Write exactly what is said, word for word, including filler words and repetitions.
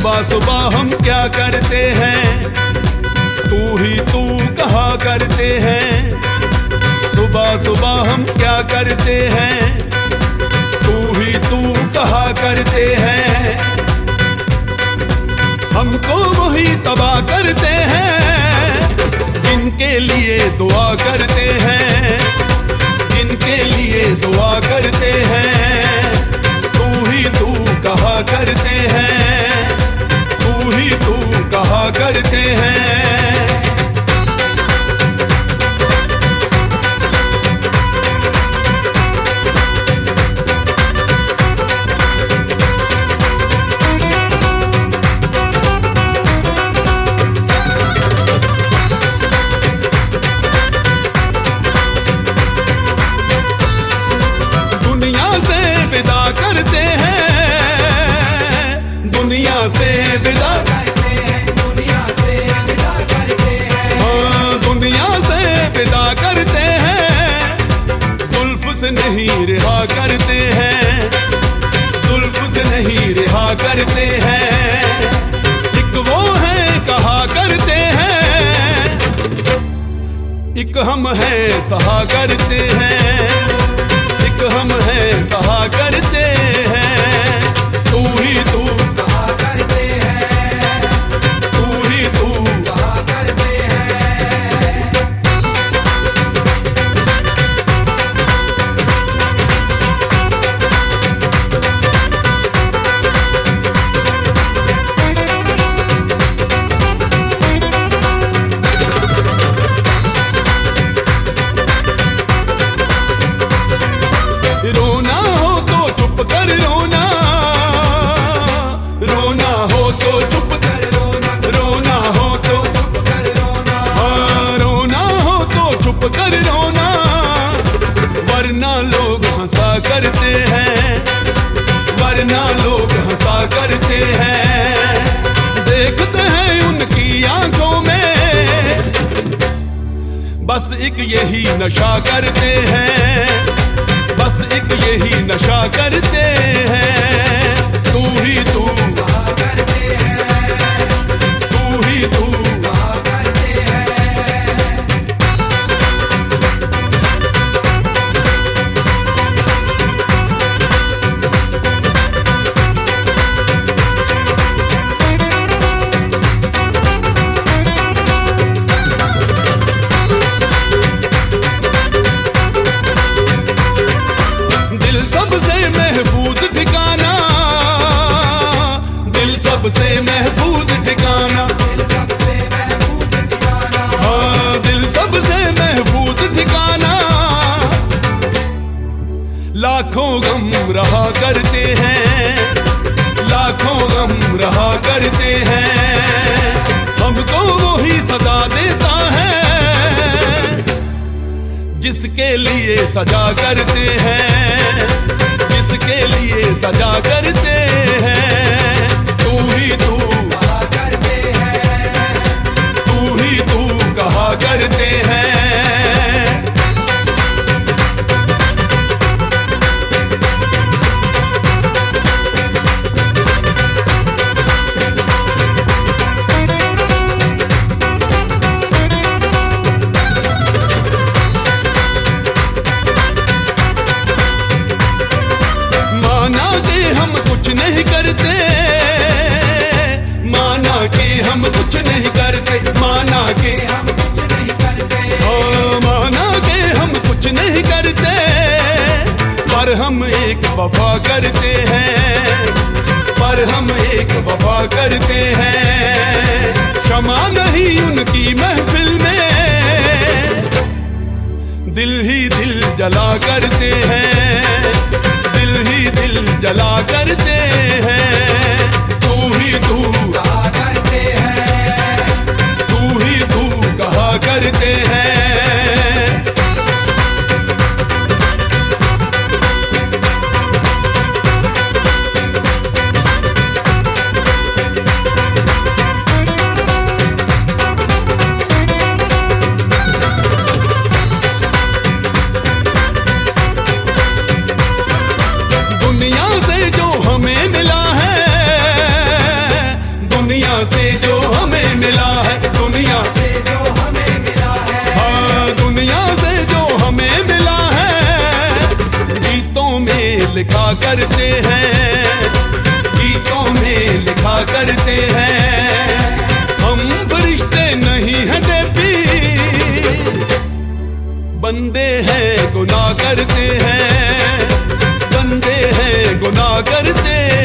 सुबह सुबह हम क्या करते हैं, तू ही तू कहा करते हैं। सुबह सुबह हम क्या करते हैं, तू ही तू कहा करते हैं। हमको वही तबाह करते हैं जिनके लिए दुआ करते हैं, जिनके लिए दुआ करते हैं। तू ही तू कहा करते हैं, तू ही तू कहा करते हैं। से विदा करते हैं, दुनिया से विदा करते हैं। हाँ, दुनिया से विदा करते हैं, जुल्फ से नहीं रिहा करते हैं, जुल्फ से नहीं रिहा करते हैं। एक वो है कहा करते हैं, एक हम हैं सहा करते हैं, एक हम हैं सहा करते हैं। तू ही तू करते हैं, वरना लोग हंसा करते हैं। देखते हैं उनकी आंखों में बस एक यही नशा करते हैं, बस एक यही नशा करते हैं। तू ही तू कहा करते हैं, तू ही तू कहा करते हैं। सबसे महफूज ठिकाना, हाँ दिल सबसे महफूज ठिकाना। लाखों गम रहा करते हैं, लाखों गम रहा करते हैं। हमको वही सजा देता है जिसके लिए सजा करते हैं, जिसके लिए सजा करते हैं। तू ही तू कहा करते हैं, तू ही तू कहा करते हैं। माना कि हम कुछ नहीं करते, माना कि हम कुछ नहीं करते, माना कि हम कुछ नहीं करते, हाँ माना कि हम कुछ नहीं करते। पर हम एक वफा करते हैं, पर हम एक वफा करते हैं। क्षमा नहीं उनकी महफिल में, दिल ही दिल जला करते हैं, दिल ही दिल जला करते हैं। तू ही तू कहा करते हैं, तू ही तू कहा करते हैं। लिखा करते हैं, गीतों में लिखा करते हैं। हम फरिश्ते नहीं हैं देवी, बंदे हैं गुनाह करते हैं, बंदे हैं गुनाह करते हैं।